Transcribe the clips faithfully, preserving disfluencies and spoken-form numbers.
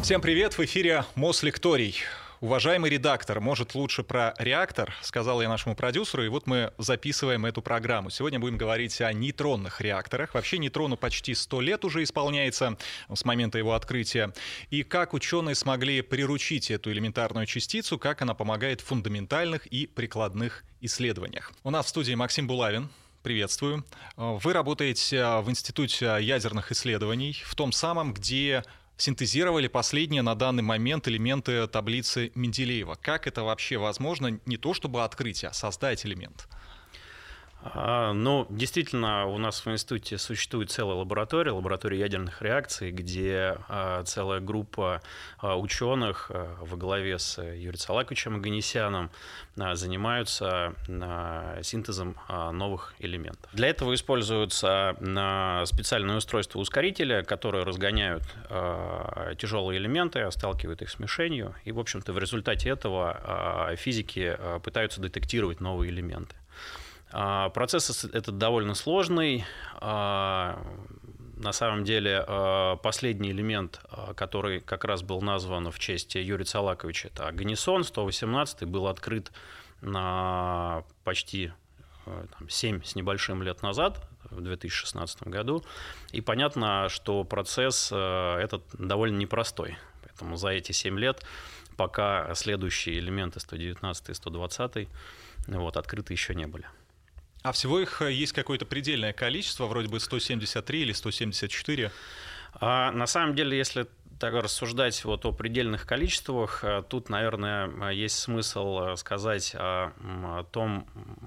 Всем привет! В эфире Мослекторий. Уважаемый редактор, может, лучше про реактор, сказал я нашему продюсеру, и вот мы записываем эту программу. Сегодня будем говорить о нейтронных реакторах. Вообще нейтрону почти сто лет уже исполняется с момента его открытия. И как ученые смогли приручить эту элементарную частицу, как она помогает в фундаментальных и прикладных исследованиях. У нас в студии Максим Булавин. Приветствую. Вы работаете в Институте ядерных исследований, в том самом, где синтезировали последние на данный момент элементы таблицы Менделеева. Как это вообще возможно? Не то чтобы открыть, а создать элемент. Ну, действительно, у нас в институте существует целая лаборатория, лаборатория ядерных реакций, где целая группа ученых во главе с Юрием Цалаковичем Оганесяном занимаются синтезом новых элементов. Для этого используются специальные устройства ускорителя, которые разгоняют тяжелые элементы, сталкивают их с мишенью, и, в общем-то, в результате этого физики пытаются детектировать новые элементы. Процесс этот довольно сложный. На самом деле последний элемент, который как раз был назван в честь Юрия Цалаковича, это Оганесон сто восемнадцатый, был открыт на почти там, семь с небольшим лет назад, в две тысячи шестнадцатом году. И понятно, что процесс этот довольно непростой. Поэтому за эти семь лет, пока следующие элементы сто девятнадцатый и сто двадцатый вот, открыты еще не были. А всего их есть какое-то предельное количество, вроде бы сто семьдесят три или сто семьдесят четыре? А, на самом деле, если так рассуждать вот о предельных количествах, тут, наверное, есть смысл сказать о, о том,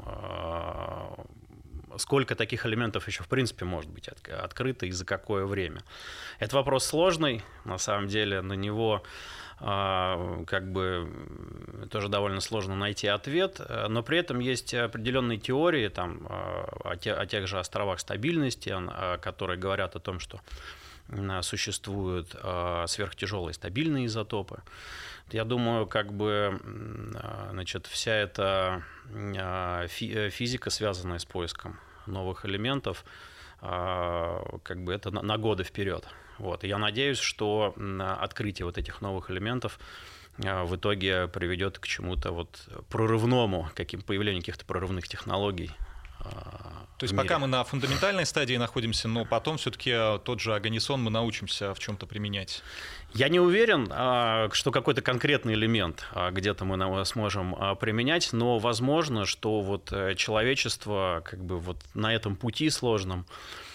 сколько таких элементов еще в принципе может быть открыто и за какое время. Это вопрос сложный, на самом деле, на него как бы тоже довольно сложно найти ответ, но при этом есть определенные теории там, о, те, о тех же островах стабильности, которые говорят о том, что существуют сверхтяжелые стабильные изотопы. Я думаю, как бы, значит, вся эта физика, связанная с поиском новых элементов, как бы это на годы вперед. Вот. И я надеюсь, что открытие вот этих новых элементов в итоге приведет к чему-то вот прорывному, к появлению каких-то прорывных технологий. То есть пока мы на фундаментальной стадии находимся, но потом все-таки тот же Оганесон мы научимся в чем-то применять. Я не уверен, что какой-то конкретный элемент где-то мы сможем применять, но возможно, что вот человечество как бы вот на этом пути сложном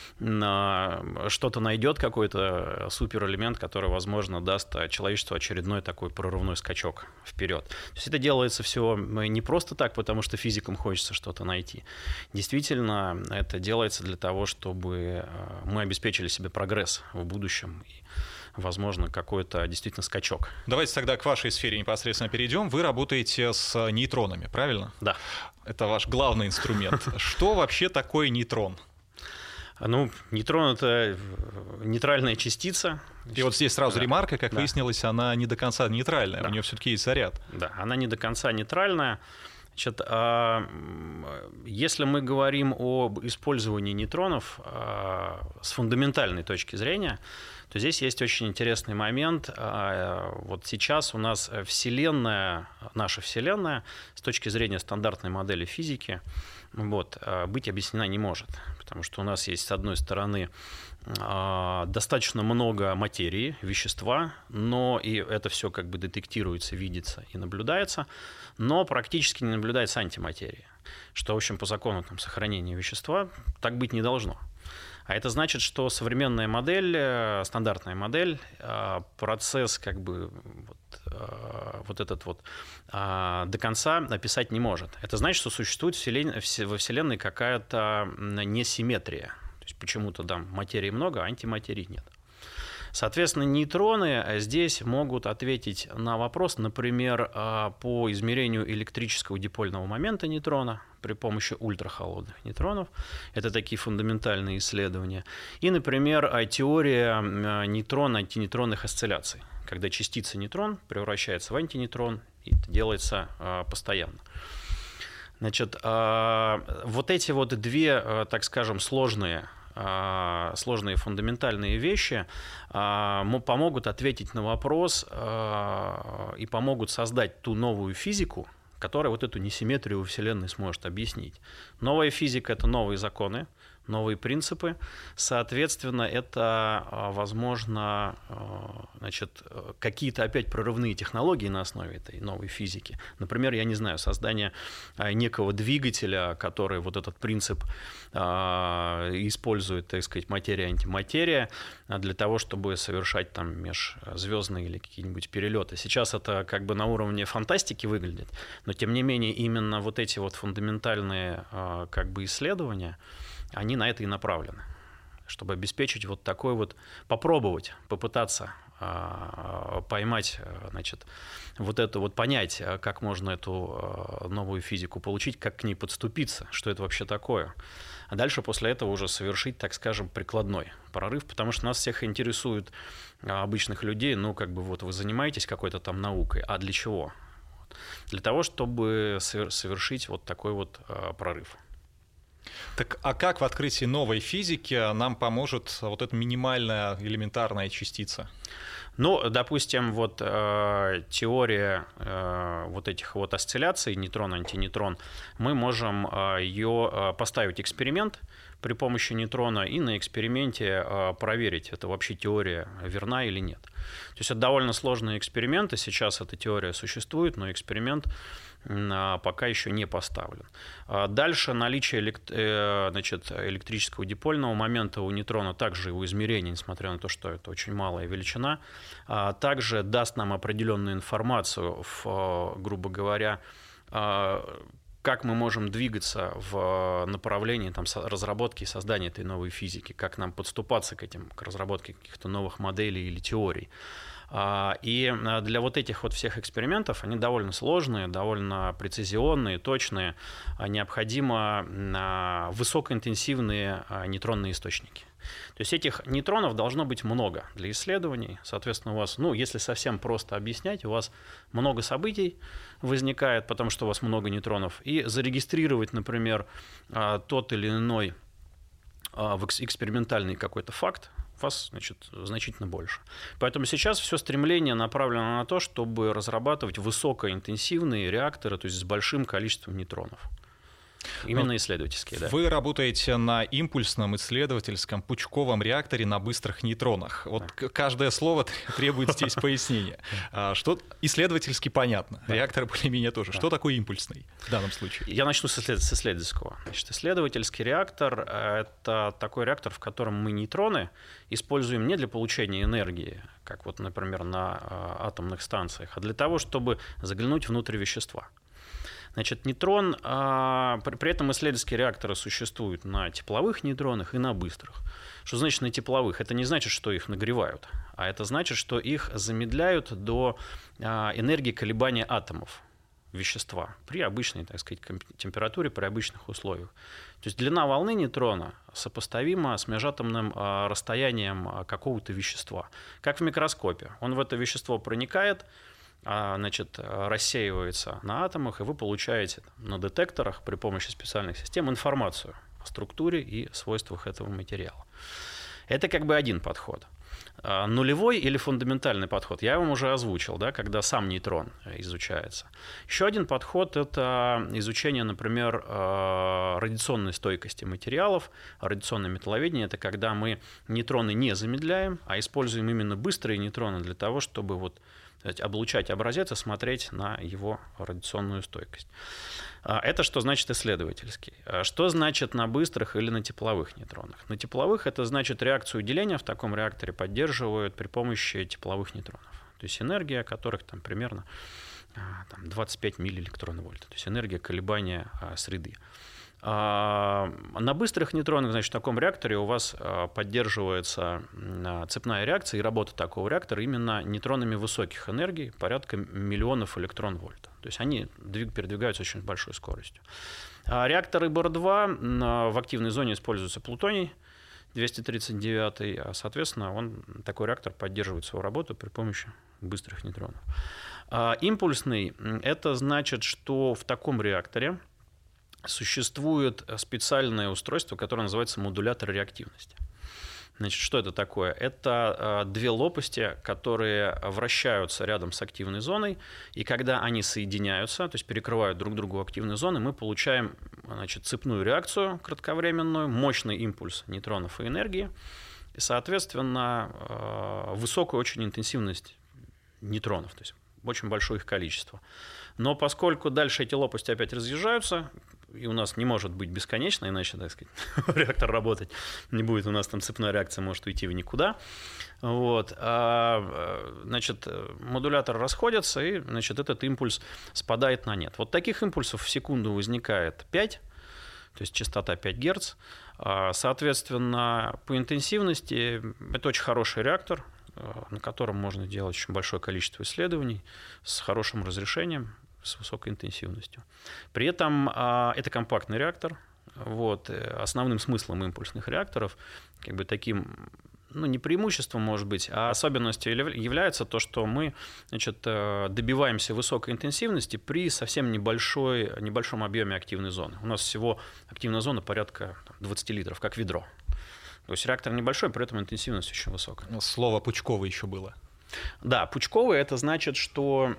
что-то найдет, какой-то суперэлемент, который, возможно, даст человечеству очередной такой прорывной скачок вперед. То есть это делается все не просто так, потому что физикам хочется что-то найти. Действительно, это делается для того, чтобы мы обеспечили себе прогресс в будущем и, возможно, какой-то действительно скачок. Давайте тогда к вашей сфере непосредственно перейдем. Вы работаете с нейтронами, правильно? Да. Это ваш главный инструмент. Что вообще такое нейтрон? Ну, нейтрон — это нейтральная частица. И вот здесь сразу да. ремарка, как да. выяснилось, она не до конца нейтральная, да. у нее все-таки есть заряд. Да, она не до конца нейтральная. Значит, если мы говорим об использовании нейтронов с фундаментальной точки зрения, то здесь есть очень интересный момент. Вот сейчас у нас Вселенная, наша Вселенная, с точки зрения стандартной модели физики, вот, быть объяснена не может. Потому что у нас есть, с одной стороны, достаточно много материи, вещества, но и это все как бы детектируется, видится и наблюдается, но практически не наблюдается антиматерия, что, в общем, по закону там, сохранения вещества так быть не должно. А это значит, что современная модель, стандартная модель, процесс как бы вот, вот этот вот до конца описать не может. Это значит, что существует во Вселенной какая-то несимметрия. То есть почему-то там материи много, а антиматерии нет. Соответственно, нейтроны здесь могут ответить на вопрос, например, по измерению электрического дипольного момента нейтрона при помощи ультрахолодных нейтронов. Это такие фундаментальные исследования. И, например, теория нейтрон-антинейтронных осцилляций, когда частица нейтрон превращается в антинейтрон, и это делается постоянно. Значит, вот эти вот две, так скажем, сложные сложные фундаментальные вещи помогут ответить на вопрос и помогут создать ту новую физику, которая вот эту несимметрию Вселенной сможет объяснить. Новая физика — это новые законы, новые принципы. Соответственно, это, возможно, значит, какие-то опять прорывные технологии на основе этой новой физики. Например, я не знаю, создание некого двигателя, который вот этот принцип использует, так сказать, материя-антиматерия для того, чтобы совершать там межзвездные или какие-нибудь перелеты. Сейчас это как бы на уровне фантастики выглядит, но тем не менее именно вот эти вот фундаментальные как бы исследования, они на это и направлены, чтобы обеспечить вот такой вот, попробовать, попытаться э, поймать, значит, вот это вот, понять, как можно эту э, новую физику получить, как к ней подступиться, что это вообще такое. А дальше после этого уже совершить, так скажем, прикладной прорыв, потому что нас всех интересует, обычных людей, ну, как бы вот вы занимаетесь какой-то там наукой, а для чего? Для того, чтобы совершить вот такой вот э, прорыв. Так, а как в открытии новой физики нам поможет вот эта минимальная элементарная частица? Ну, допустим, вот э, теория э, вот этих вот осцилляций, нейтрон-антинейтрон, мы можем э, ее э, поставить эксперимент при помощи нейтрона и на эксперименте э, проверить, это вообще теория верна или нет. То есть это довольно сложные эксперименты, сейчас эта теория существует, но эксперимент пока еще не поставлен. Дальше наличие значит, электрического дипольного момента у нейтрона, также его измерение, несмотря на то, что это очень малая величина, также даст нам определенную информацию, в, грубо говоря, как мы можем двигаться в направлении там, разработки и создания этой новой физики, как нам подступаться к этим, к разработке каких-то новых моделей или теорий. И для вот этих вот всех экспериментов, они довольно сложные, довольно прецизионные, точные, необходимо высокоинтенсивные нейтронные источники. То есть этих нейтронов должно быть много для исследований. Соответственно, у вас, ну, если совсем просто объяснять, у вас много событий возникает, потому что у вас много нейтронов. И зарегистрировать, например, тот или иной экспериментальный какой-то факт, у вас, значит, значительно больше. Поэтому сейчас все стремление направлено на то, чтобы разрабатывать высокоинтенсивные реакторы, то есть с большим количеством нейтронов. Именно исследовательские, да. Вы работаете на импульсном исследовательском пучковом реакторе на быстрых нейтронах. Вот да. Каждое слово требует здесь пояснения. Что исследовательски понятно, да. Реактор более-менее тоже. Да. Что такое импульсный в данном случае? Я начну с исследовательского. Значит, исследовательский реактор — это такой реактор, в котором мы нейтроны используем не для получения энергии, как вот, например, на атомных станциях, а для того, чтобы заглянуть внутрь вещества. Значит, нейтрон, при этом исследовательские реакторы существуют на тепловых нейтронах и на быстрых. Что значит на тепловых? Это не значит, что их нагревают, а это значит, что их замедляют до энергии колебания атомов вещества при обычной, так сказать, температуре, при обычных условиях. То есть длина волны нейтрона сопоставима с межатомным расстоянием какого-то вещества. Как в микроскопе. Он в это вещество проникает, значит, рассеивается на атомах, и вы получаете на детекторах при помощи специальных систем информацию о структуре и свойствах этого материала. Это как бы один подход. Нулевой или фундаментальный подход я вам уже озвучил, да, когда сам нейтрон изучается. Еще один подход — это изучение, например, радиационной стойкости материалов. Радиационное металловедение — это когда мы нейтроны не замедляем, а используем именно быстрые нейтроны для того, чтобы вот облучать образец и смотреть на его радиационную стойкость. Это что значит исследовательский? Что значит на быстрых или на тепловых нейтронах? На тепловых это значит реакцию деления в таком реакторе поддерживают при помощи тепловых нейтронов. То есть энергия которых там примерно там, двадцать пять миллиэлектронвольт. То есть энергия колебания среды. На быстрых нейтронах, значит, в таком реакторе у вас поддерживается цепная реакция и работа такого реактора именно нейтронами высоких энергий, порядка миллионов электронвольт. То есть они передвигаются очень большой скоростью. Реакторы Бор два в активной зоне используется плутоний двести тридцать девять, а, соответственно, он, такой реактор поддерживает свою работу при помощи быстрых нейтронов. Импульсный — это значит, что в таком реакторе существует специальное устройство, которое называется модулятор реактивности. Значит, что это такое? Это две лопасти, которые вращаются рядом с активной зоной, и когда они соединяются, то есть перекрывают друг другу активные зоны, мы получаем, значит, цепную реакцию кратковременную, мощный импульс нейтронов и энергии, и, соответственно, высокую очень интенсивность нейтронов, то есть очень большое их количество. Но поскольку дальше эти лопасти опять разъезжаются, и у нас не может быть бесконечно, иначе, так сказать, реактор работать не будет, у нас там цепная реакция может уйти в никуда. Вот. А, значит, модулятор расходится, и, значит, этот импульс спадает на нет. Вот таких импульсов в секунду возникает пять, то есть частота пять герц. Соответственно, по интенсивности это очень хороший реактор, на котором можно делать очень большое количество исследований с хорошим разрешением, с высокой интенсивностью. При этом а, это компактный реактор. Вот. Основным смыслом импульсных реакторов, как бы таким, ну, не преимуществом, может быть, а особенностью является то, что мы, значит, добиваемся высокой интенсивности при совсем небольшой, небольшом объеме активной зоны. У нас всего активная зона порядка двадцать литров, как ведро. То есть реактор небольшой, при этом интенсивность очень высокая. Слово «пучковый» еще было. Да, пучковый — это значит, что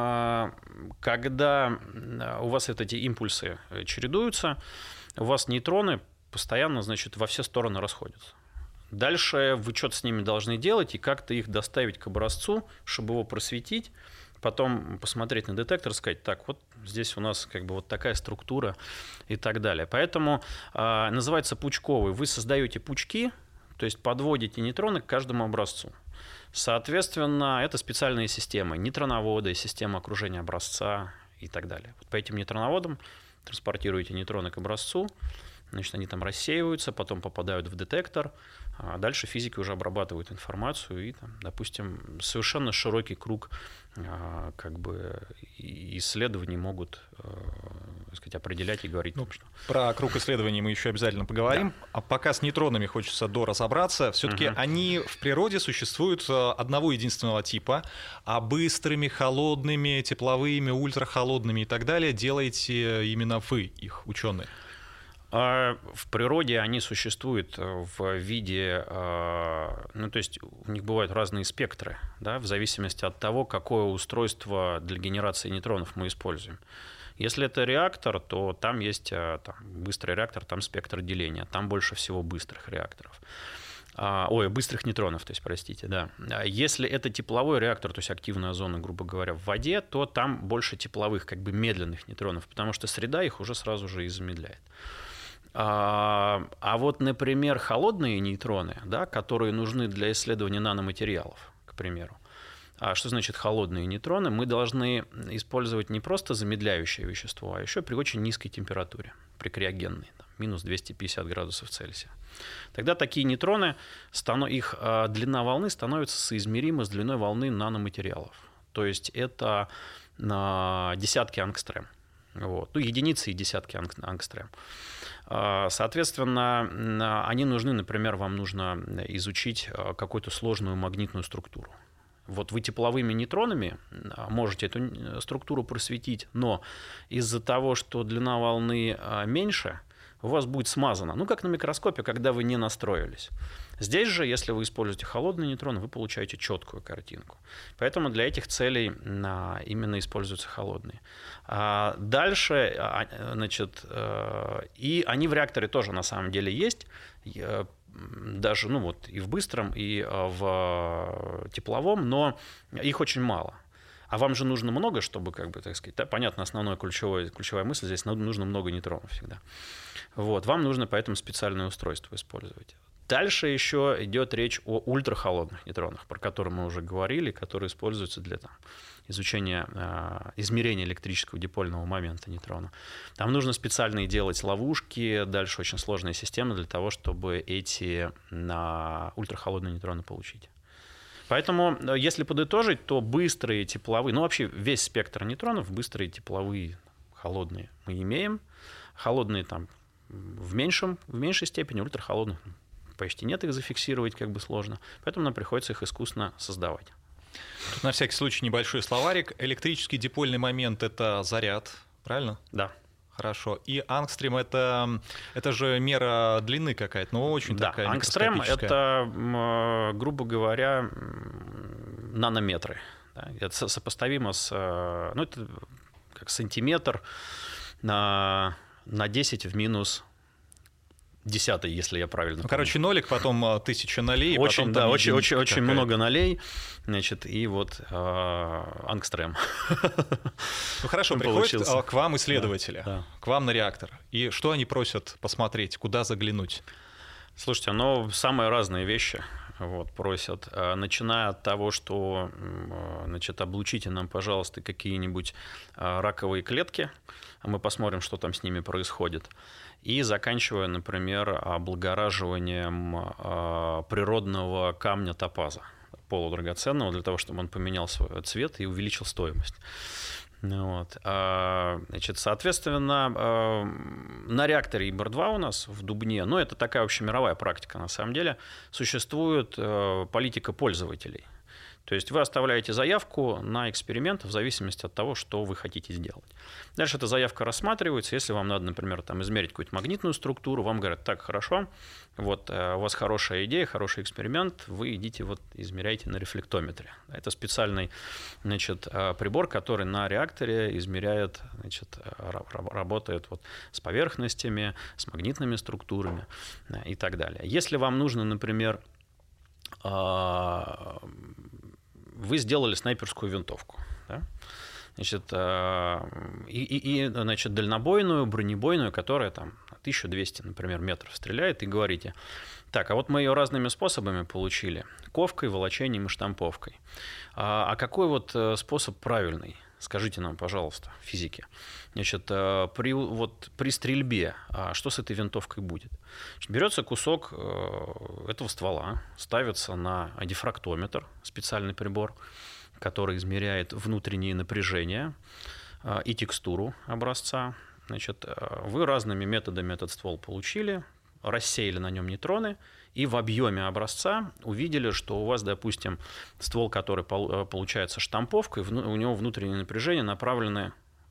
когда у вас эти импульсы чередуются, у вас нейтроны постоянно, значит, во все стороны расходятся. Дальше вы что-то с ними должны делать и как-то их доставить к образцу, чтобы его просветить, потом посмотреть на детектор и сказать: так, вот здесь у нас как бы вот такая структура и так далее. Поэтому э, называется пучковый. Вы создаете пучки, то есть подводите нейтроны к каждому образцу. Соответственно, это специальные системы, нейтроноводы, система окружения образца и так далее. Вот по этим нейтроноводам транспортируете нейтроны к образцу, значит, они там рассеиваются, потом попадают в детектор, а дальше физики уже обрабатывают информацию и, там, допустим, совершенно широкий круг а, как бы исследований могут, так сказать, определять и говорить. Ну, том, что... Про круг исследований мы еще обязательно поговорим. Да. А пока с нейтронами хочется доразобраться. Все-таки угу. они в природе существуют одного единственного типа, а быстрыми, холодными, тепловыми, ультрахолодными и так далее делаете именно вы, их ученые. В природе они существуют в виде, ну, то есть у них бывают разные спектры, да, в зависимости от того, какое устройство для генерации нейтронов мы используем. Если это реактор, то там есть там, быстрый реактор, там спектр деления, там больше всего быстрых реакторов. Ой, быстрых нейтронов, то есть, простите, да. Если это тепловой реактор, то есть активная зона, грубо говоря, в воде, то там больше тепловых, как бы медленных нейтронов, потому что среда их уже сразу же и замедляет. А, а вот, например, холодные нейтроны, да, которые нужны для исследования наноматериалов, к примеру. А что значит холодные нейтроны? Мы должны использовать не просто замедляющее вещество, а еще при очень низкой температуре, при криогенной, там, минус двести пятьдесят градусов Цельсия. Тогда такие нейтроны, их длина волны становится соизмерима с длиной волны наноматериалов. То есть это десятки ангстрем. Вот. Ну, единицы и десятки ангстрем. Соответственно, они нужны, например, вам нужно изучить какую-то сложную магнитную структуру. Вот вы тепловыми нейтронами можете эту структуру просветить, но из-за того, что длина волны меньше, у вас будет смазано. Ну, как на микроскопе, когда вы не настроились. Здесь же, если вы используете холодные нейтроны, вы получаете четкую картинку. Поэтому для этих целей именно используются холодные. Дальше, значит, и они в реакторе тоже на самом деле есть. Даже, ну, вот, и в быстром, и в тепловом, но их очень мало. А вам же нужно много, чтобы, как бы, так сказать, да, понятно, основная ключевая, ключевая мысль здесь: нужно много нейтронов всегда. Вот, вам нужно поэтому специальное устройство использовать. Дальше еще идет речь о ультрахолодных нейтронах, про которые мы уже говорили, которые используются для там, изучения, э, измерения электрического дипольного момента нейтрона. Там нужно специальные делать ловушки, дальше очень сложная система для того, чтобы эти на ультрахолодные нейтроны получить. Поэтому, если подытожить, то быстрые тепловые, ну вообще весь спектр нейтронов, быстрые тепловые, холодные мы имеем. Холодные там в, меньшем, в меньшей степени, ультрахолодных почти нет, их зафиксировать как бы сложно. Поэтому нам приходится их искусственно создавать. Тут на всякий случай небольшой словарик. Электрический дипольный момент — это заряд, правильно? Да. Хорошо. И ангстрем это, это же мера длины какая-то, но очень да, такая ангстрем микроскопическая. это, грубо говоря, нанометры. Да? Это сопоставимо с, ну, это как сантиметр на, на десять в минус десятый, если я правильно ну, помню. Короче, нолик, потом тысяча нолей. Очень, потом, да, там, очень, очень, очень какая-то. много нолей, значит, и вот э, ангстрем. Ну хорошо, приходят к вам исследователи, да, да. к вам на реактор. И что они просят посмотреть, куда заглянуть? Слушайте, ну, самые разные вещи вот, просят. Начиная от того, что, значит, облучите нам, пожалуйста, какие-нибудь раковые клетки, мы посмотрим, что там с ними происходит. И заканчивая, например, облагораживанием природного камня топаза, полудрагоценного, для того, чтобы он поменял свой цвет и увеличил стоимость. Вот. Значит, соответственно, на реакторе ИБР два у нас в Дубне, ну, это такая общемировая практика, на самом деле, существует политика пользователей. То есть вы оставляете заявку на эксперимент в зависимости от того, что вы хотите сделать. Дальше эта заявка рассматривается. Если вам надо, например, там, измерить какую-то магнитную структуру, вам говорят, так, хорошо, вот у вас хорошая идея, хороший эксперимент, вы идите вот измеряйте на рефлектометре. Это специальный, значит, прибор, который на реакторе измеряет, значит, работает вот с поверхностями, с магнитными структурами и так далее. Если вам нужно, например, вы сделали снайперскую винтовку, да? Значит, и, и, и значит, дальнобойную, бронебойную, которая там тысяча двести, например, метров стреляет, и говорите, так, а вот мы ее разными способами получили, ковкой, волочением и штамповкой. А, а какой вот способ правильный? Скажите нам, пожалуйста, физики. Значит, при, вот, при стрельбе что с этой винтовкой будет? Значит, берется кусок этого ствола, ставится на дифрактометр, специальный прибор, который измеряет внутреннее напряжение и текстуру образца. Значит, вы разными методами этот ствол получили, рассеяли на нем нейтроны, и в объеме образца увидели, что у вас, допустим, ствол, который получается штамповкой, у него внутреннее напряжение направлено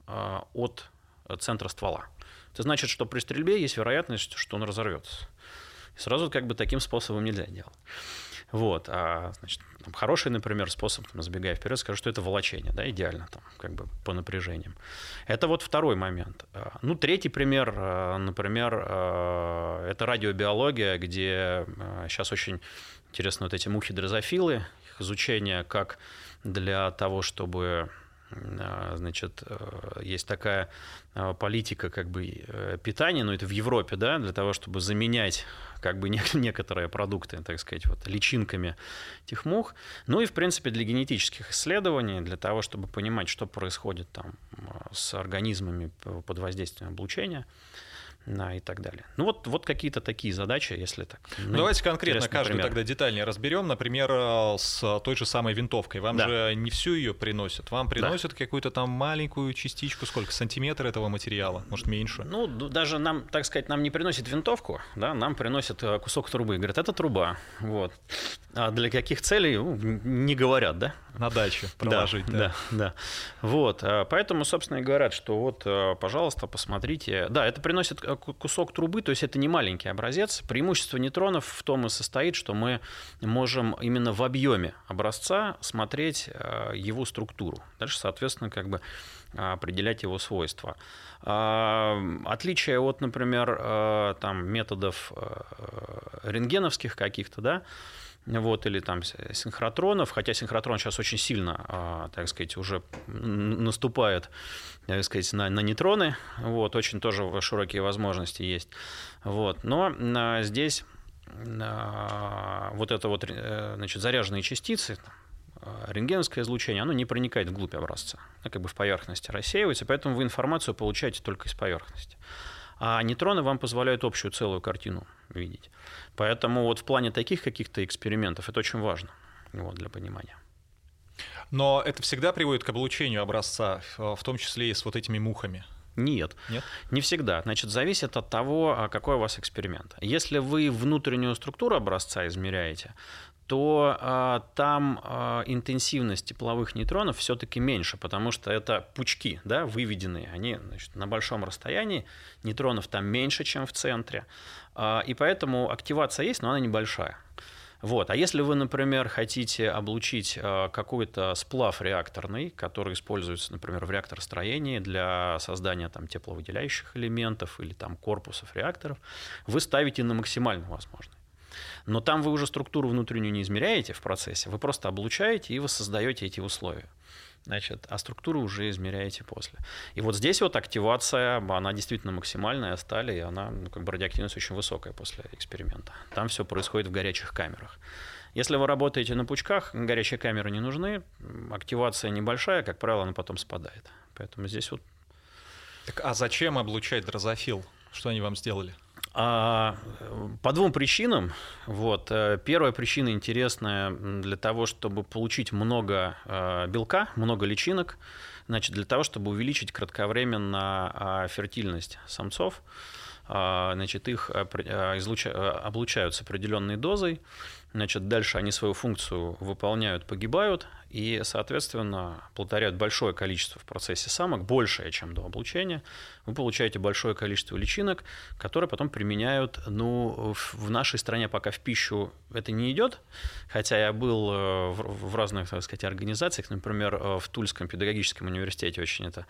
от центра ствола. Это значит, что при стрельбе есть вероятность, что он разорвется. И сразу как бы таким способом нельзя делать. Вот. А, значит, там, хороший, например, способ, там, забегая вперед, скажу, что это волочение, да, идеально там, как бы по напряжениям. Это вот второй момент. Ну, третий пример, например, это радиобиология, где сейчас очень интересны вот эти мухи-дрозофилы, их изучение как для того, чтобы... Значит, есть такая политика как бы питания, но это в Европе, да, для того, чтобы заменять как бы некоторые продукты, так сказать, вот, личинками этих мух. Ну и, в принципе, для генетических исследований, для того, чтобы понимать, что происходит там с организмами под воздействием облучения. Да, и так далее. Ну вот, вот какие-то такие задачи, если так. Ну, давайте конкретно каждую тогда детальнее разберем. Например, с той же самой винтовкой. Вам да. же не всю ее приносят. Вам приносят да. какую-то там маленькую частичку, сколько, сантиметр этого материала, может, меньше? Ну, даже нам, так сказать, нам не приносят винтовку, да, нам приносят кусок трубы. Говорят, это труба. Вот. А для каких целей, ну, не говорят, да? На даче проложить. Да, да, да. Вот. Поэтому, собственно, и говорят, что вот, пожалуйста, посмотрите. Да, это приносит кусок трубы, то есть это не маленький образец. Преимущество нейтронов в том и состоит, что мы можем именно в объеме образца смотреть его структуру. Дальше, соответственно, как бы определять его свойства. Отличие от, например, там, методов рентгеновских каких-то, да, вот, или там синхротронов, хотя синхротрон сейчас очень сильно, так сказать, уже наступает, так сказать, на, на нейтроны, вот, очень тоже широкие возможности есть, вот, но здесь вот это вот, значит, заряженные частицы, рентгеновское излучение, оно не проникает вглубь образца, оно как бы в поверхности рассеивается, поэтому вы информацию получаете только из поверхности. А нейтроны вам позволяют общую целую картину видеть. Поэтому вот в плане таких каких-то экспериментов это очень важно, вот, для понимания. Но это всегда приводит к облучению образца, в том числе и с вот этими мухами? Нет, Нет, не всегда. Значит, зависит от того, какой у вас эксперимент. Если вы внутреннюю структуру образца измеряете, то а, там а, интенсивность тепловых нейтронов все-таки меньше, потому что это пучки, да, выведенные, они, значит, на большом расстоянии, нейтронов там меньше, чем в центре, а, и поэтому активация есть, но она небольшая. Вот. А если вы, например, хотите облучить а, какой-то сплав реакторный, который используется, например, в реакторостроении для создания там, тепловыделяющих элементов или там, корпусов реакторов, вы ставите на максимально возможный. Но там вы уже структуру внутреннюю не измеряете в процессе, вы просто облучаете и воссоздаете эти условия. Значит, а структуру уже измеряете после. И вот здесь вот активация, она действительно максимальная стали, и она, ну, как бы радиоактивность очень высокая после эксперимента. Там все происходит в горячих камерах. Если вы работаете на пучках, горячие камеры не нужны, активация небольшая, как правило, она потом спадает. Поэтому здесь вот... Так, а зачем облучать дрозофил? Что они вам сделали? По двум причинам. Вот. Первая причина интересная для того, чтобы получить много белка, много личинок, значит, для того, чтобы увеличить кратковременно фертильность самцов. Значит, их излуча... облучают с определенной дозой, значит, дальше они свою функцию выполняют, погибают, и, соответственно, плодотворяют большое количество в процессе самок, большее, чем до облучения. Вы получаете большое количество личинок, которые потом применяют, ну, в нашей стране пока в пищу это не идет, хотя я был в разных, так сказать, организациях, например, в Тульском педагогическом университете очень это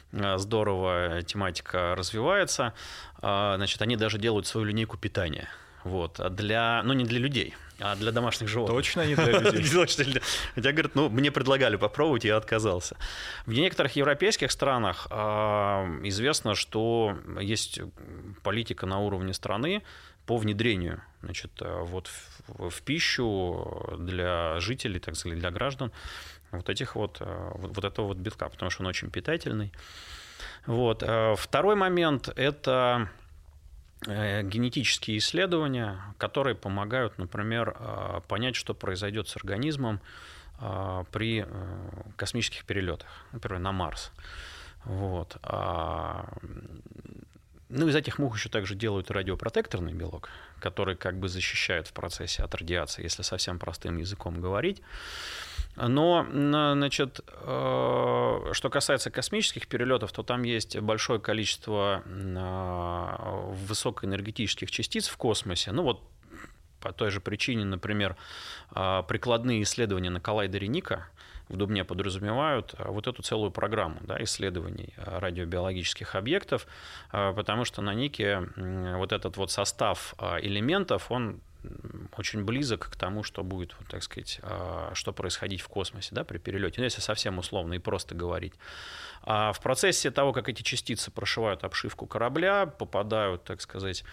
здорово тематика развивается. Значит, они даже делают свою линейку питания. Вот, для, ну, не для людей, а для домашних животных. Точно не для людей. Точно для... Хотя, говорят, ну, мне предлагали попробовать, я отказался. В некоторых европейских странах э, известно, что есть политика на уровне страны по внедрению, значит, вот в, в пищу для жителей, так сказать, для граждан вот этих вот, вот этого вот белка, потому что он очень питательный. Вот. Второй момент – это генетические исследования, которые помогают, например, понять, что произойдет с организмом при космических перелетах, например, на Марс. Вот. Ну, из этих мух еще также делают радиопротекторный белок, который как бы защищает в процессе от радиации, если совсем простым языком говорить. Но, значит, что касается космических перелетов, то там есть большое количество высокоэнергетических частиц в космосе. Ну вот по той же причине, например, прикладные исследования на коллайдере Ника в Дубне подразумевают вот эту целую программу, да, исследований радиобиологических объектов, потому что на Нике вот этот вот состав элементов, он очень близок к тому, что будет, вот, так сказать, что происходить в космосе, да, при перелете, ну, если совсем условно и просто говорить. А в процессе того, как эти частицы прошивают обшивку корабля, попадают, так сказать,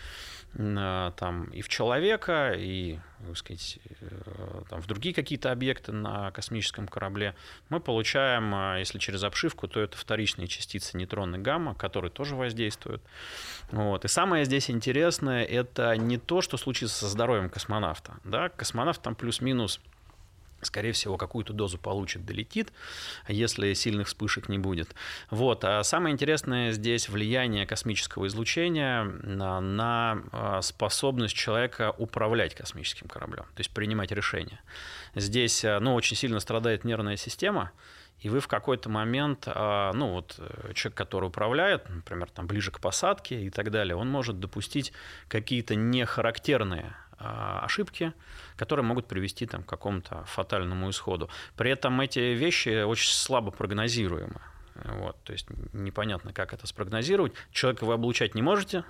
там, и в человека, и, так сказать, там, в другие какие-то объекты на космическом корабле, мы получаем, если через обшивку, то это вторичные частицы нейтронной гамма, которые тоже воздействуют. Вот. И самое здесь интересное, это не то, что случится со здоровьем космонавта. Да? Космонавт там плюс-минус, скорее всего, какую-то дозу получит, долетит, если сильных вспышек не будет. Вот. А самое интересное здесь влияние космического излучения на, на способность человека управлять космическим кораблем, то есть принимать решения. Здесь, ну, очень сильно страдает нервная система, и вы в какой-то момент, ну вот человек, который управляет, например, там, ближе к посадке и так далее, он может допустить какие-то нехарактерные ошибки, которые могут привести там, к какому-то фатальному исходу. При этом эти вещи очень слабо прогнозируемы. Вот, то есть непонятно, как это спрогнозировать. Человека вы облучать не можете.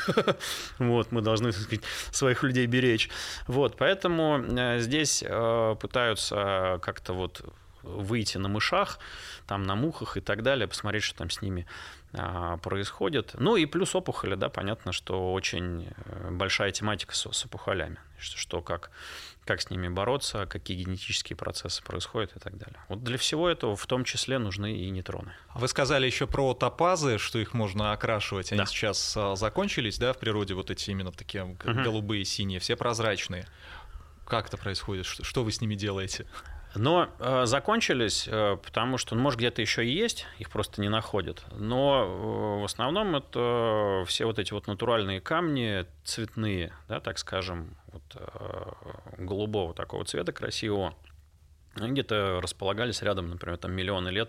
Вот, мы должны, так сказать, своих людей беречь. Вот, поэтому здесь пытаются как-то вот выйти на мышах, там, на мухах и так далее, посмотреть, что там с ними а, происходит. Ну и плюс опухоли, да, понятно, что очень большая тематика с, с опухолями, что, что как, как с ними бороться, какие генетические процессы происходят и так далее. Вот для всего этого в том числе нужны и нейтроны. Вы сказали еще про топазы, что их можно окрашивать. Они да. сейчас а, закончились, да, в природе, вот эти именно такие uh-huh. голубые, синие, все прозрачные. Как это происходит? Что, что вы с ними делаете? Но э, закончились, э, потому что, ну, может, где-то еще и есть, их просто не находят. Но э, в основном это все вот эти вот натуральные камни, цветные, да, так скажем, вот, э, голубого такого цвета, красивого. Они где-то располагались рядом, например, там миллионы лет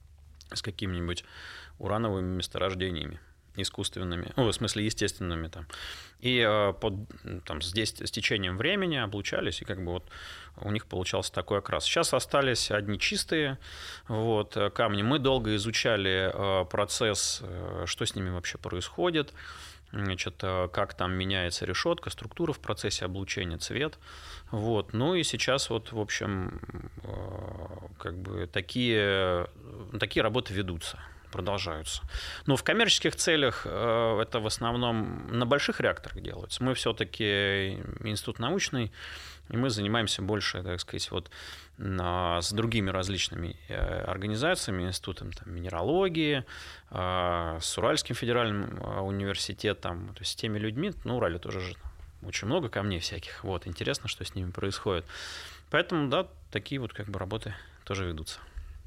с какими-нибудь урановыми месторождениями искусственными, ну, в смысле естественными там. И э, под, там, здесь с течением времени облучались, и как бы вот у них получался такой окрас. Сейчас остались одни чистые вот, камни. Мы долго изучали э, процесс, э, что с ними вообще происходит, значит, э, как там меняется решетка, структура в процессе облучения, цвет. Вот. Ну и сейчас вот, в общем, э, как бы такие, такие работы ведутся. Продолжаются. Но в коммерческих целях э, это в основном на больших реакторах делается. Мы все-таки институт научный, и мы занимаемся больше, так сказать, вот, на, с другими различными э, организациями, институтом там, минералогии, э, с Уральским федеральным э, университетом, то есть с теми людьми, на Урале тоже же очень много камней всяких. Вот, интересно, что с ними происходит. Поэтому, да, такие вот как бы работы тоже ведутся.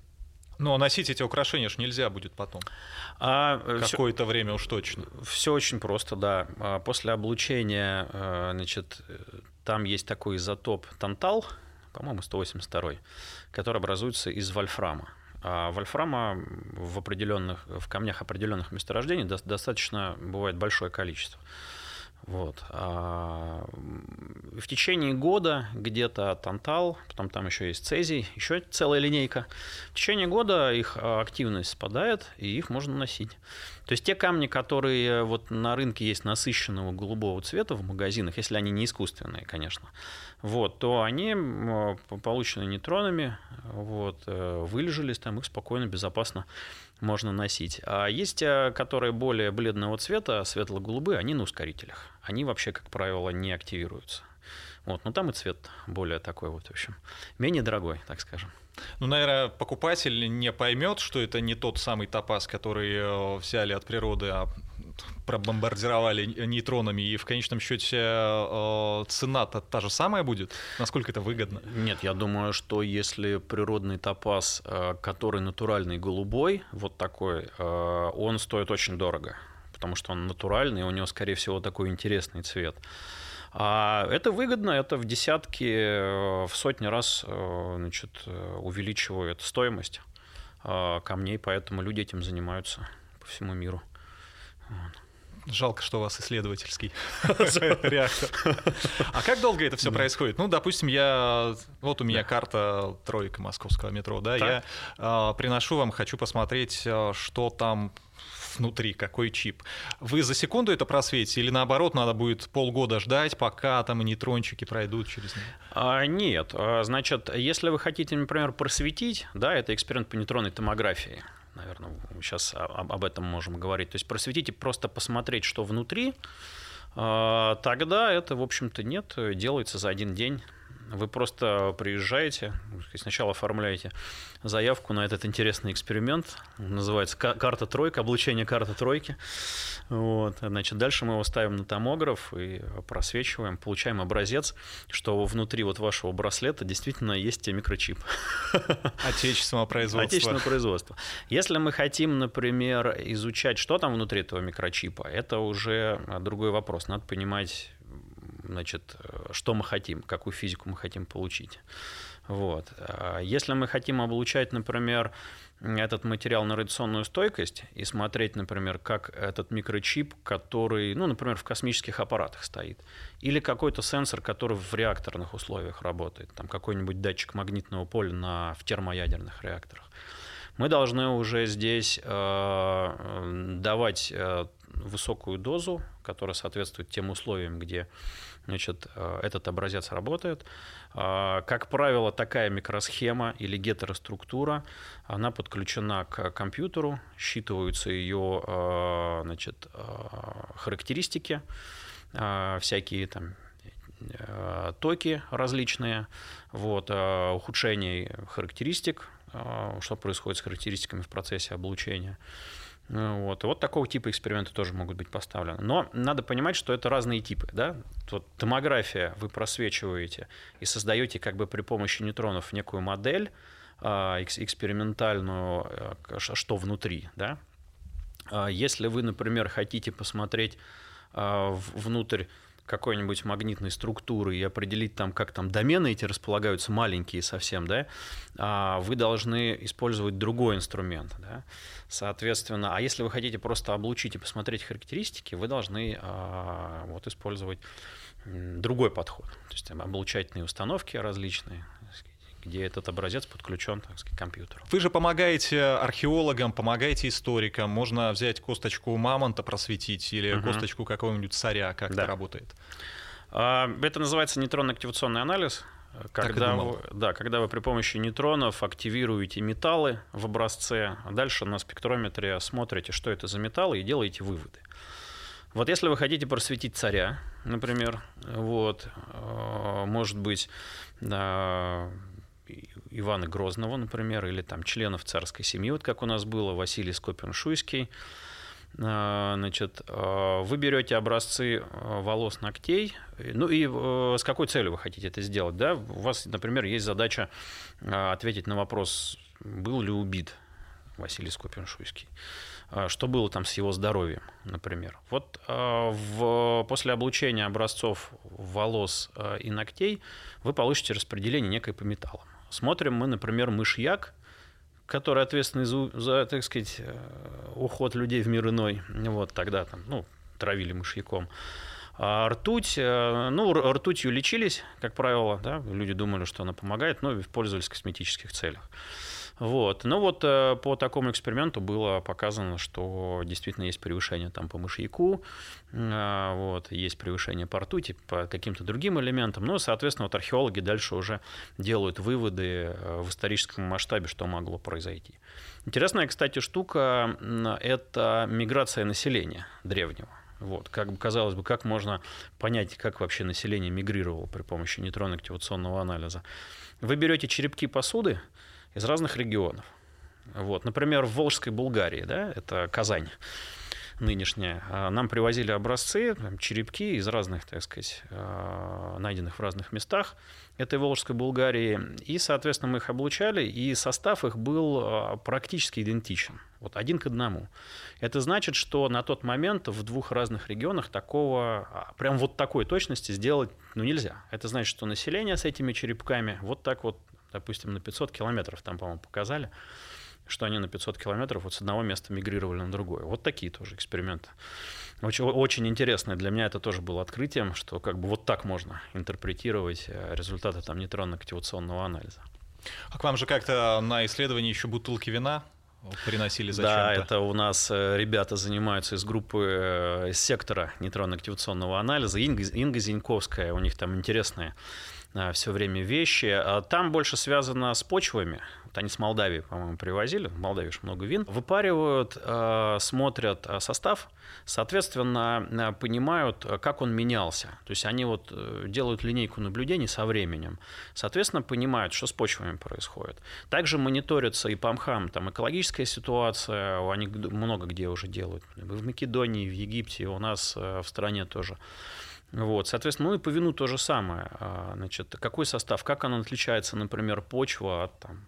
Но носить эти украшения же нельзя будет потом. А Какое-то всё, время уж точно. Все очень просто, да. После облучения, значит, там есть такой изотоп тантал, по-моему, сто восемьдесят два, который образуется из вольфрама. А вольфрама в определенных, в камнях определенных месторождений достаточно бывает большое количество. Вот. А в течение года где-то тантал, потом там еще есть цезий, еще целая линейка. В течение года их активность спадает, и их можно носить. То есть те камни, которые вот на рынке есть насыщенного голубого цвета в магазинах, если они не искусственные, конечно, вот, то они, полученные нейтронами, вот, вылежались, там их спокойно, безопасно можно носить. А есть, которые более бледного цвета, светло-голубые, они на ускорителях. Они вообще, как правило, не активируются. Вот, но там и цвет более такой вот, в общем, менее дорогой, так скажем. Ну, наверное, покупатель не поймет, что это не тот самый топаз, который взяли от природы, а пробомбардировали нейтронами, и в конечном счете цена-то та же самая будет? Насколько это выгодно? Нет, я думаю, что если природный топаз, который натуральный голубой, вот такой, он стоит очень дорого, потому что он натуральный, и у него, скорее всего, такой интересный цвет. А это выгодно, это в десятки, в сотни раз, значит, увеличивает стоимость камней, поэтому люди этим занимаются по всему миру. Жалко, что у вас исследовательский реактор. А как долго это все происходит? Ну, допустим, я вот у меня карта тройка московского метро, да, я приношу вам, хочу посмотреть, что там внутри, какой чип. Вы за секунду это просветите или наоборот надо будет полгода ждать, пока там нейтрончики пройдут через него? А, нет, значит, если вы хотите, например, просветить, да, это эксперимент по нейтронной томографии. Наверное, сейчас об этом можем говорить. То есть просветите, просто посмотреть, что внутри, тогда это, в общем-то, нет, делается за один день. Вы просто приезжаете, сначала оформляете заявку на этот интересный эксперимент, называется «Карта тройка», облучение карты тройки. Вот. Значит, дальше мы его ставим на томограф и просвечиваем, получаем образец, что внутри вот вашего браслета действительно есть микрочип. Отечественного производства. Отечественного производства. Если мы хотим, например, изучать, что там внутри этого микрочипа, это уже другой вопрос. Надо понимать, значит, что мы хотим, какую физику мы хотим получить. Вот. Если мы хотим облучать, например, этот материал на радиационную стойкость и смотреть, например, как этот микрочип, который, ну, например, в космических аппаратах стоит, или какой-то сенсор, который в реакторных условиях работает, там какой-нибудь датчик магнитного поля на, в термоядерных реакторах, мы должны уже здесь э, давать э, высокую дозу, которая соответствует тем условиям, где, значит, этот образец работает. Как правило, такая микросхема или гетероструктура, она подключена к компьютеру, считываются ее, значит, характеристики, всякие там токи различные, вот, ухудшение характеристик, что происходит с характеристиками в процессе облучения. Вот. И вот такого типа эксперименты тоже могут быть поставлены. Но надо понимать, что это разные типы. Да? Вот томография вы просвечиваете и создаете как бы при помощи нейтронов некую модель экспериментальную, что внутри. Да? Если вы, например, хотите посмотреть внутрь какой-нибудь магнитной структуры и определить там, как там домены эти располагаются, маленькие совсем, да, вы должны использовать другой инструмент. Да. Соответственно, а если вы хотите просто облучить и посмотреть характеристики, вы должны вот, использовать другой подход. То есть там, облучательные установки различные, где этот образец подключен, так сказать, к компьютеру. Вы же помогаете археологам, помогаете историкам. Можно взять косточку мамонта просветить или угу. косточку какого-нибудь царя. Как да. это работает? Это называется нейтронно-активационный анализ. Когда вы, да, когда вы при помощи нейтронов активируете металлы в образце, а дальше на спектрометре смотрите, что это за металлы, и делаете выводы. Вот если вы хотите просветить царя, например, вот, может быть, Ивана Грозного, например, или там членов царской семьи, вот как у нас было, Василий Скопин-Шуйский. Значит, вы берете образцы волос, ногтей, ну и с какой целью вы хотите это сделать? Да? У вас, например, есть задача ответить на вопрос, был ли убит Василий Скопин-Шуйский, что было там с его здоровьем, например. Вот в, после облучения образцов волос и ногтей вы получите распределение некое по металлам. Смотрим мы, например, мышьяк, который ответственный за, за, так сказать, уход людей в мир иной. Вот тогда там, ну, травили мышьяком. А ртуть, ну, ртутью лечились, как правило, да, люди думали, что она помогает, но пользовались в косметических целях. Вот. Ну вот по такому эксперименту было показано, что действительно есть превышение там, по мышьяку, вот, есть превышение по ртути, по каким-то другим элементам. Ну, соответственно, вот археологи дальше уже делают выводы в историческом масштабе, что могло произойти. Интересная, кстати, штука – это миграция населения древнего. Вот, как бы казалось бы, как можно понять, как вообще население мигрировало при помощи нейтронно-активационного анализа. Вы берете черепки посуды из разных регионов. Вот. Например, в Волжской Булгарии, да, это Казань нынешняя, нам привозили образцы, там, черепки из разных, так сказать, найденных в разных местах этой Волжской Булгарии, и, соответственно, мы их облучали, и состав их был практически идентичен, вот один к одному. Это значит, что на тот момент в двух разных регионах такого, прям вот такой точности сделать ну, нельзя. Это значит, что население с этими черепками вот так вот, допустим, на пятьсот километров, там, по-моему, показали, что они на пятьсот километров вот с одного места мигрировали на другое. Вот такие тоже эксперименты. Очень, очень интересно. Для меня это тоже было открытием, что как бы вот так можно интерпретировать результаты там, нейтронно-активационного анализа. А к вам же как-то на исследовании еще бутылки вина приносили зачем-то? Да, это у нас ребята занимаются из группы, из сектора нейтронно-активационного анализа. Инга, Инга Зиньковская, у них там интересные все время вещи. Там больше связано с почвами. Вот они с Молдавии, по-моему, привозили. В Молдавии же много вин. Выпаривают, смотрят состав, соответственно, понимают, как он менялся. То есть они вот делают линейку наблюдений со временем. Соответственно, понимают, что с почвами происходит. Также мониторится и по МХАМ там экологическая ситуация. Они много где уже делают. В Македонии, в Египте, у нас в стране тоже. Вот, соответственно, ну и по вину то же самое. Значит, какой состав, как оно отличается, например, почва от, там,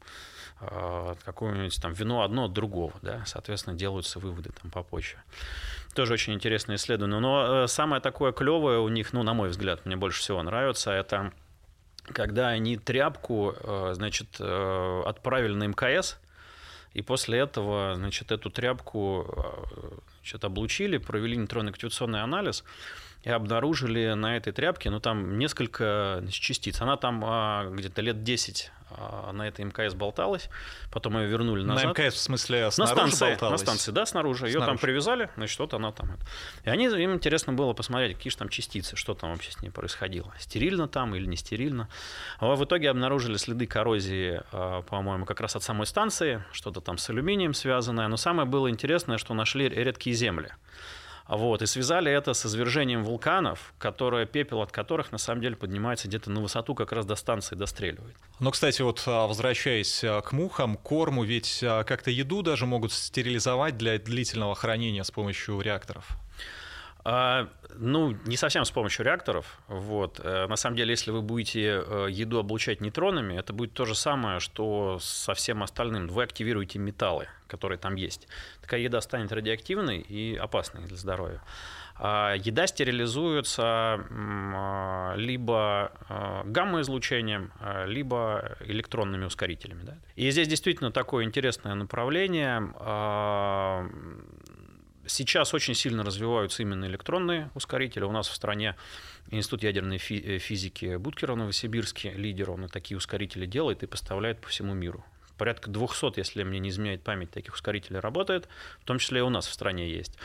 от какого-нибудь там вино одно от другого, да? Соответственно, делаются выводы там, по почве. Тоже очень интересное исследование. Но самое такое клевое у них, ну, на мой взгляд, мне больше всего нравится, это когда они тряпку, значит, отправили на МКС, и после этого, значит, эту тряпку, значит, облучили, провели нейтронно-активационный анализ, и обнаружили на этой тряпке, ну, там несколько частиц. Она там а, где-то лет десять а, на этой МКС болталась, потом ее вернули назад. На МКС, в смысле, снаружи на станции, болталась? На станции, да, снаружи. Ее там привязали, значит, вот она там. И они, им интересно было посмотреть, какие же там частицы, что там вообще с ней происходило. Стерильно там или не стерильно. А в итоге обнаружили следы коррозии, а, по-моему, как раз от самой станции, что-то там с алюминием связанное. Но самое было интересное, что нашли редкие земли. Вот, и связали это с извержением вулканов, которые, пепел от которых на самом деле поднимается где-то на высоту как раз до станции, достреливает. Но, кстати, вот возвращаясь к мухам, корму, ведь как-то еду даже могут стерилизовать для длительного хранения с помощью реакторов. А, ну, не совсем с помощью реакторов. Вот. На самом деле, если вы будете еду облучать нейтронами, это будет то же самое, что со всем остальным. Вы активируете металлы, которые там есть. Такая еда станет радиоактивной и опасной для здоровья. А еда стерилизуется либо гамма-излучением, либо электронными ускорителями. Да? И здесь действительно такое интересное направление. Сейчас очень сильно развиваются именно электронные ускорители. У нас в стране Институт ядерной физики Буткера в Новосибирске, лидер, он и такие ускорители делает и поставляет по всему миру. Порядка двухсот, если мне не изменяет память, таких ускорителей работает, в том числе и у нас в стране есть.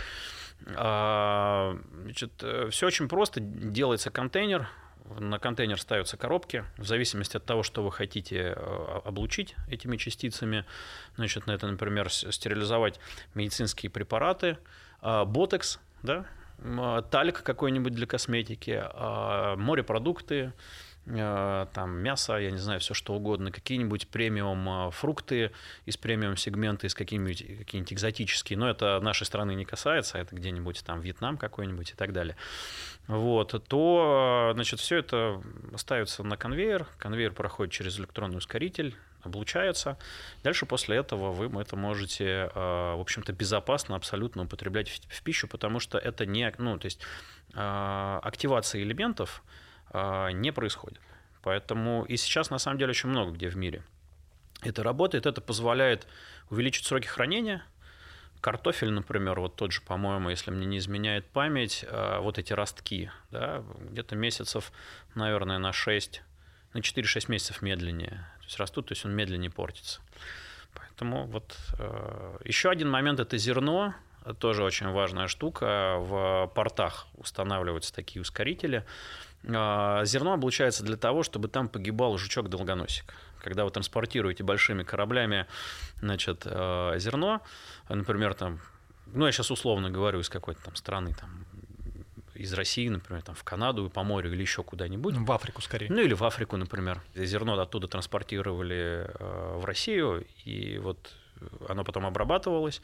Значит, все очень просто. Делается контейнер, на контейнер ставятся коробки, в зависимости от того, что вы хотите облучить этими частицами. Значит, на это, например, стерилизовать медицинские препараты, ботекс, да, тальк какой-нибудь для косметики, морепродукты, там мясо, я не знаю, все что угодно, какие-нибудь премиум фрукты из премиум сегмента, из какие-нибудь, какие-нибудь экзотические, но это нашей страны не касается, это где-нибудь там Вьетнам какой-нибудь и так далее. Вот, то, значит, все это ставится на конвейер, конвейер проходит через электронный ускоритель, облучается. Дальше после этого вы это можете, в общем-то, безопасно абсолютно употреблять в пищу, потому что это не, ну, то есть активация элементов не происходит. Поэтому и сейчас, на самом деле, очень много где в мире это работает. Это позволяет увеличить сроки хранения. Картофель, например, вот тот же, по-моему, если мне не изменяет память, вот эти ростки, да, где-то месяцев, наверное, на шесть, на четыре-шесть месяцев медленнее. То есть растут, то есть он медленнее портится. Поэтому вот еще один момент – это зерно. Это тоже очень важная штука. В портах устанавливаются такие ускорители. Зерно облучается для того, чтобы там погибал жучок-долгоносик. Когда вы транспортируете большими кораблями, значит, зерно, например, там, ну, я сейчас условно говорю, из какой-то там страны, там, из России, например, там, в Канаду, по морю или еще куда-нибудь. В Африку скорее. Ну, или в Африку, например. Зерно оттуда транспортировали в Россию, и вот оно потом обрабатывалось.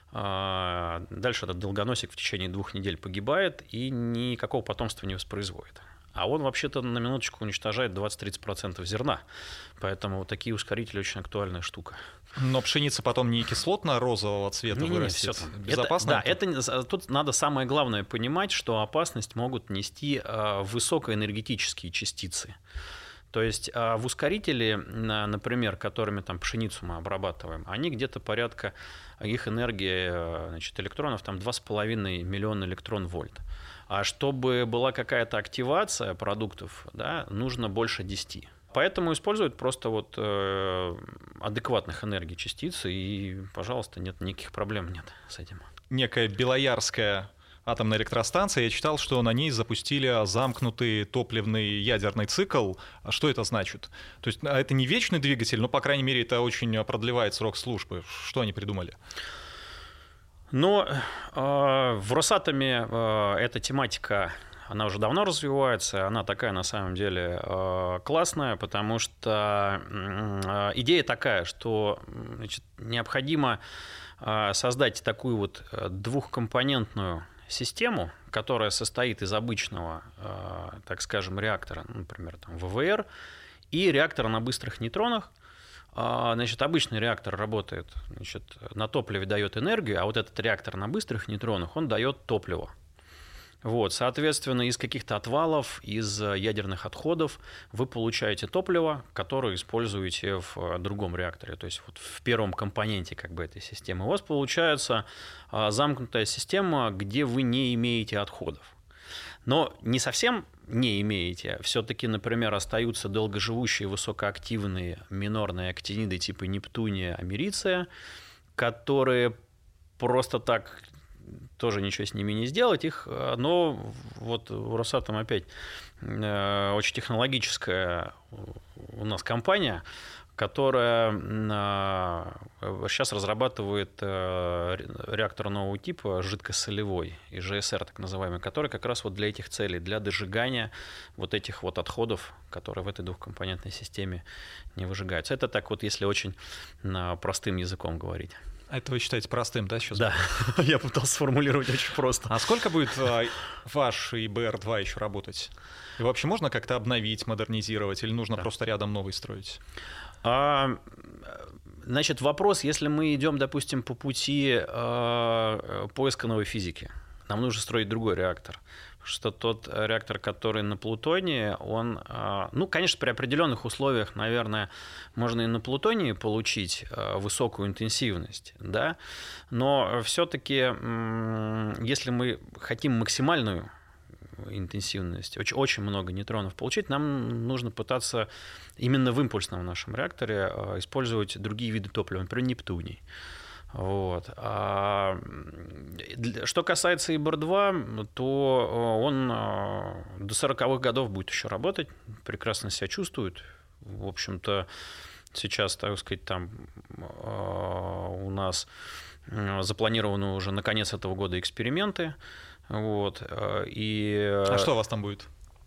Дальше этот долгоносик в течение двух недель погибает и никакого потомства не воспроизводит. А он вообще-то на минуточку уничтожает двадцать-тридцать процентов зерна. Поэтому вот такие ускорители очень актуальная штука. Но пшеница потом не кислотно-розового цвета не, вырастет? Не, не, безопасно? Это, да, это, тут надо самое главное понимать, что опасность могут нести высокоэнергетические частицы. То есть в ускорителе, например, которыми там пшеницу мы обрабатываем, они где-то порядка, их энергия, значит, электронов, там два с половиной миллиона электрон-вольт. А чтобы была какая-то активация продуктов, да, нужно больше десяти. Поэтому используют просто вот э, адекватных энергий частиц, и, пожалуйста, нет никаких проблем нет с этим. Некая Белоярская атомная электростанция, я читал, что на ней запустили замкнутый топливный ядерный цикл. Что это значит? То есть это не вечный двигатель, но, по крайней мере, это очень продлевает срок службы. Что они придумали? Но э, в Росатоме э, эта тематика, она уже давно развивается, она такая на самом деле э, классная, потому что э, идея такая, что, значит, необходимо э, создать такую вот двухкомпонентную систему, которая состоит из обычного, э, так скажем, реактора, например, там, ВВР, и реактора на быстрых нейтронах. Значит, обычный реактор работает, значит, на топливе дает энергию, а вот этот реактор на быстрых нейтронах, он дает топливо. Вот, соответственно, из каких-то отвалов, из ядерных отходов вы получаете топливо, которое используете в другом реакторе, то есть вот в первом компоненте как бы этой системы. У вас получается замкнутая система, где вы не имеете отходов. Но не совсем не имеете. Все-таки, например, остаются долгоживущие высокоактивные минорные актиниды типа нептуния, америция, которые просто так тоже ничего с ними не сделать. Их, но вот у Росатома опять очень технологическая у нас компания, которая сейчас разрабатывает реактор нового типа, жидкосолевой, и жэ эс эр так называемый, который как раз вот для этих целей, для дожигания вот этих вот отходов, которые в этой двухкомпонентной системе не выжигаются. Это так вот, если очень простым языком говорить. Это вы считаете простым, да, сейчас? Да, я пытался сформулировать очень просто. А сколько будет ваш и бэ эр два еще работать? И вообще можно как-то обновить, модернизировать, или нужно да. просто рядом новый строить? А, значит, вопрос, если мы идем, допустим, по пути а, поиска новой физики, нам нужно строить другой реактор. Что тот реактор, который на Плутонии, он, ну, конечно, при определенных условиях, наверное, можно и на Плутонии получить высокую интенсивность, да, но все-таки, если мы хотим максимальную интенсивность, очень, очень много нейтронов получить, нам нужно пытаться именно в импульсном нашем реакторе использовать другие виды топлива, например, нептуний. Вот. А что касается и бэ эр два, то он до сороковых годов будет еще работать, прекрасно себя чувствует. В общем-то, сейчас, так сказать, там у нас запланированы уже на конец этого года эксперименты. Вот. И... А что у вас там будет?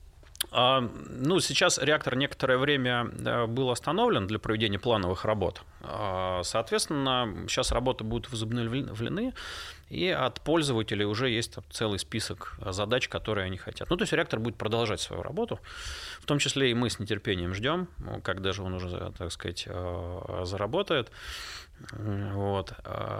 Ну, сейчас реактор некоторое время был остановлен для проведения плановых работ. Соответственно, сейчас работы будут возобновлены, и от пользователей уже есть целый список задач, которые они хотят. Ну, то есть реактор будет продолжать свою работу, в том числе и мы с нетерпением ждем, когда же он уже, так сказать, заработает. Вот.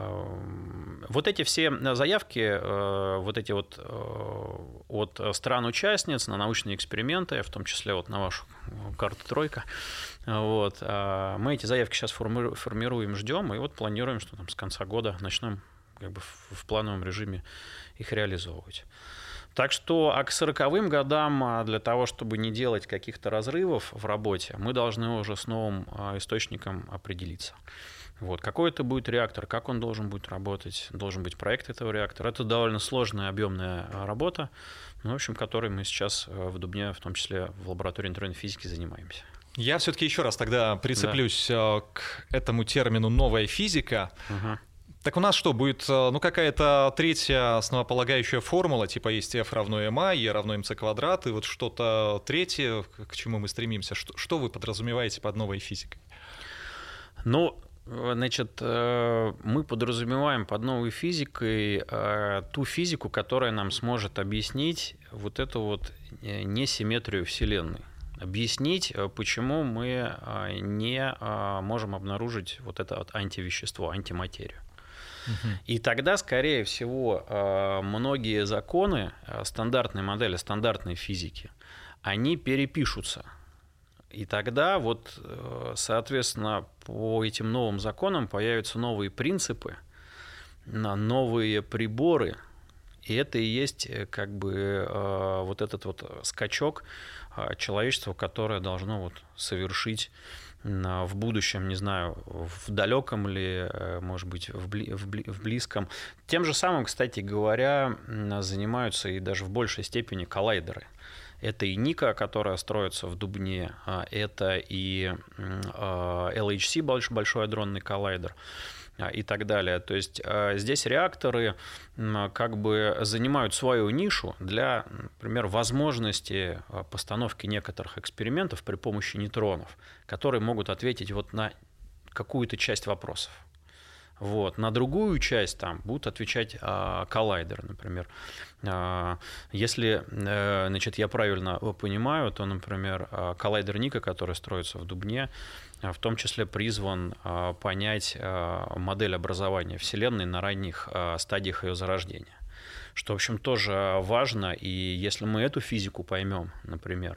Вот эти все заявки, вот эти вот от стран-участниц на научные эксперименты, в том числе вот на вашу карту «Тройка», вот, мы эти заявки сейчас формируем, ждем, и вот планируем, что там с конца года начнем как бы в плановом режиме их реализовывать. Так что, а к сороковым годам для того, чтобы не делать каких-то разрывов в работе, мы должны уже с новым источником определиться. Вот. Какой это будет реактор, как он должен будет работать, должен быть проект этого реактора. Это довольно сложная, объемная работа, ну, в общем, которой мы сейчас в Дубне, в том числе в лаборатории нейтронной физики, занимаемся. Я все-таки еще раз тогда прицеплюсь да. к этому термину «новая физика». Угу. Так у нас что, будет ну, какая-то третья основополагающая формула, типа есть F равно ma, E равно mc квадрат, и вот что-то третье, к чему мы стремимся? Что, что вы подразумеваете под новой физикой? Ну, значит, мы подразумеваем под новой физикой ту физику, которая нам сможет объяснить вот эту вот несимметрию Вселенной. Объяснить, почему мы не можем обнаружить вот это вот антивещество, антиматерию. И тогда, скорее всего, многие законы стандартной модели, стандартной физики, они перепишутся. И тогда, вот, соответственно, по этим новым законам появятся новые принципы, новые приборы. И это и есть как бы вот этот вот скачок человечества, которое должно вот совершить в будущем, не знаю, в далеком ли, может быть, в, бли, в, бли, в близком. Тем же самым, кстати говоря, занимаются и даже в большей степени коллайдеры. Это и Ника, которая строится в Дубне, это и эл эйч си, большой адронный коллайдер, и так далее. То есть здесь реакторы как бы занимают свою нишу для, например, возможности постановки некоторых экспериментов при помощи нейтронов, которые могут ответить вот на какую-то часть вопросов. Вот. На другую часть там будут отвечать а, коллайдеры, например. А, если а, значит, я правильно понимаю, то, например, коллайдер Ника, который строится в Дубне, в том числе призван а, понять а, модель образования Вселенной на ранних а, стадиях ее зарождения. Что, в общем, тоже важно. И если мы эту физику поймем, например,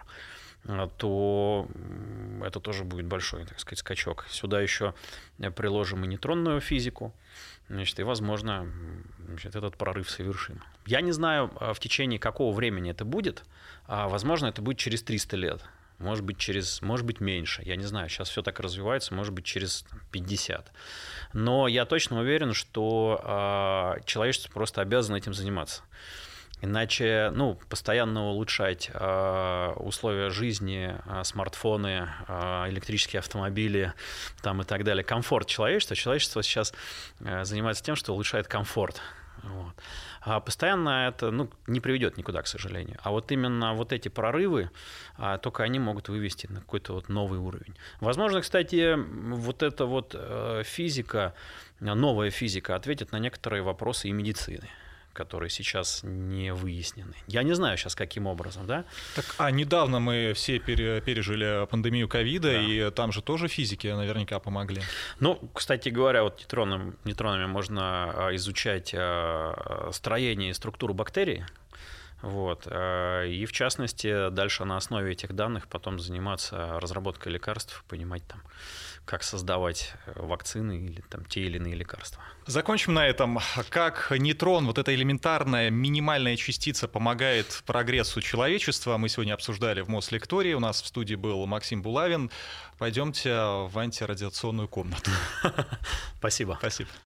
то это тоже будет большой, так сказать, скачок. Сюда еще приложим и нейтронную физику, значит, и, возможно, значит, этот прорыв совершим. Я не знаю, в течение какого времени это будет, а, возможно, это будет через триста лет, может быть, через, может быть, меньше, я не знаю, сейчас все так развивается, может быть, через пятьдесят. Но я точно уверен, что а, человечество просто обязано этим заниматься. Иначе, ну, постоянно улучшать э, условия жизни, э, смартфоны, э, электрические автомобили там, и так далее, комфорт человечества. Человечество сейчас э, занимается тем, что улучшает комфорт. Вот. А постоянно это, ну, не приведет никуда, к сожалению. А вот именно вот эти прорывы, а, только они могут вывести на какой-то вот новый уровень. Возможно, кстати, вот эта вот э, физика, новая физика ответит на некоторые вопросы и медицины, которые сейчас не выяснены. Я не знаю сейчас, каким образом, да? Так, а недавно мы все пере, пережили пандемию ковида, да. И там же тоже физики наверняка помогли. Ну, кстати говоря, вот нейтронами, нейтронами можно изучать строение и структуру бактерий. Вот. И в частности, дальше на основе этих данных потом заниматься разработкой лекарств, понимать там, как создавать вакцины или там, те или иные лекарства. Закончим на этом. Как нейтрон, вот эта элементарная минимальная частица, помогает прогрессу человечества, мы сегодня обсуждали в Мослектории. У нас в студии был Максим Булавин. Пойдемте в антирадиационную комнату. Спасибо. Спасибо.